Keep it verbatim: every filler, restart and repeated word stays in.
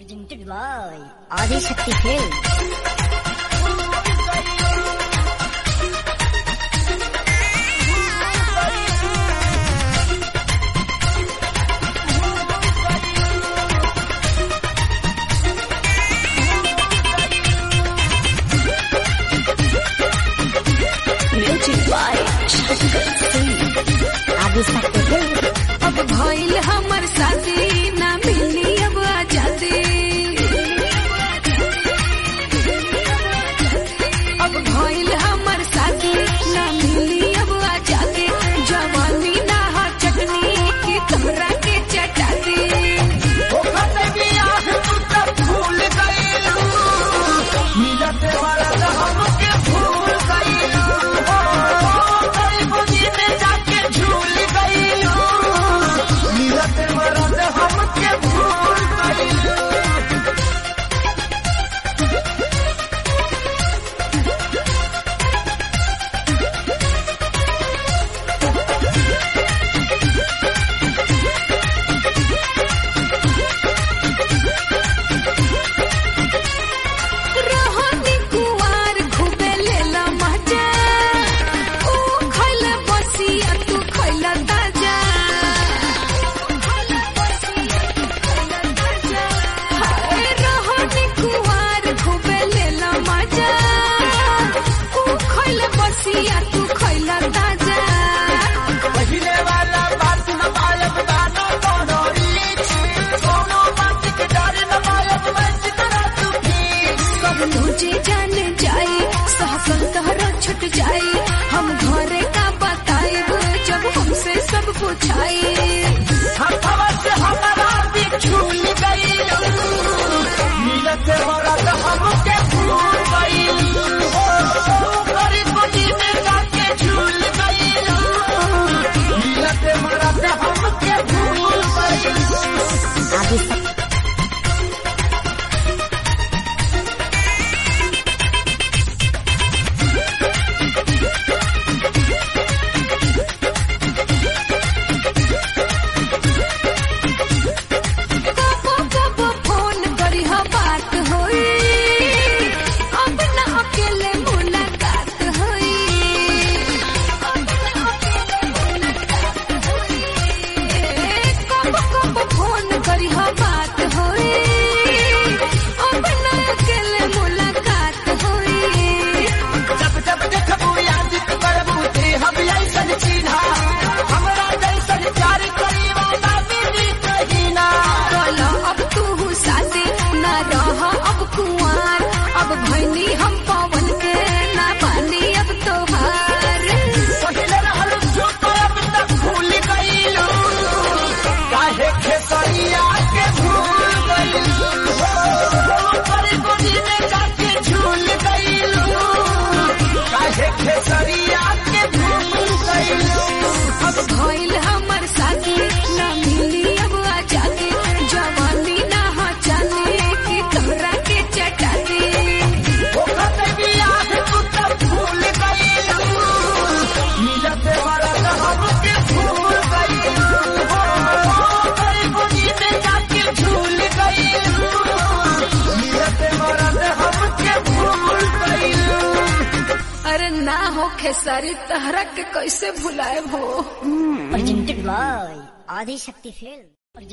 Presented by Adi Shakti Film. Music by Shankar Singh. Adi Shakti Film. अब भइल हमर शादी ना मिली अब आजादी। अब भइल हमर शादी ना मिली अब आजादी। जवानी ना हो चटनी की तोहरा के चटाती। तुझे जान जाए सहसल तोहरा छुट जाए। हम घरे का बताए जब हमसे सब पूछाए। Adi Shakti. हम पवन के ना पानी अब तोहार। भूल गईलू काहे खेसरिया के भूल गईलू में जाके झूल गईलू काहे खेसरिया के भूल गईलू। अब भइल हमर शादी ना मिली अब आजादी। जवानी ना हो जाने की तोहरा के चटाती। अरे ना हो खेसारी तहरा के कैसे भुलाए हो। Presented by Adi Shakti Film.